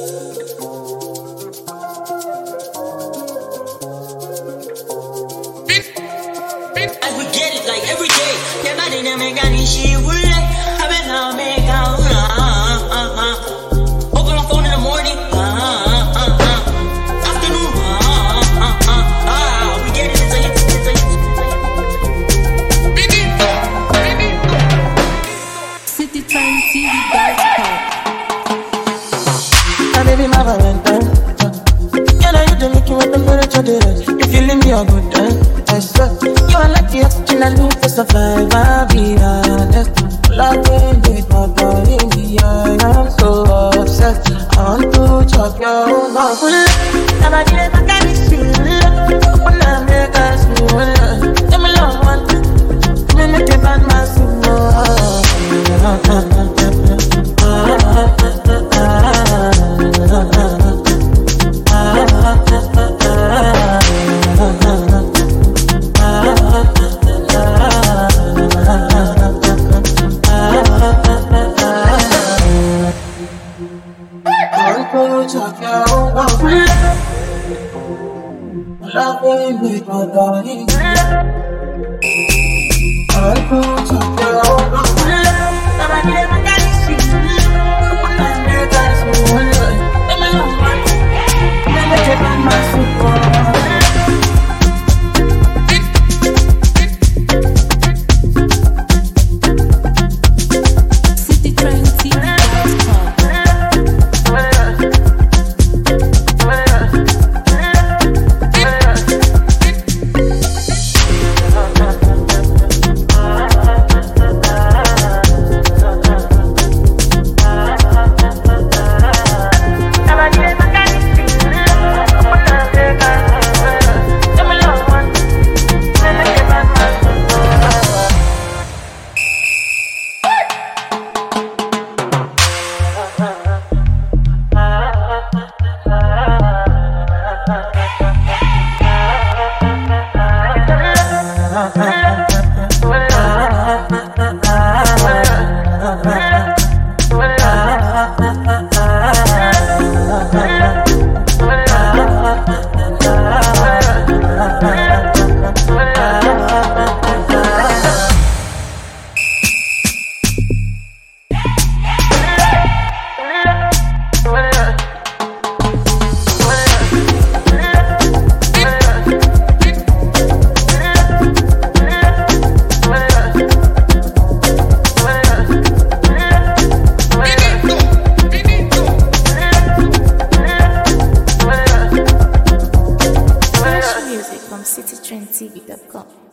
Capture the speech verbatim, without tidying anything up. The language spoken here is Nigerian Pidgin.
I would get it like every day. Never did I make any shit. I bet now make out. Open my phone in the morning. Afternoon. We get it. It's a hit. It's a hit. City Trend T V dot com. My baby, my Valentine. You know you do make you want the temperature difference. You feeling me a good time? I swear, you are like the oxygen I need to survive. I'll be honest. Loving with my body, I am so obsessed. I want to chop your mouth. Never did it, I can't see it. When I make us feel it, tell me love one. Me make it bad, my soul. Loving with my body, I could talk your own love. Never did it, I can't see it. When I make us feel it, tell me love one. Me make it bad, my soul. City Trend T V dot com.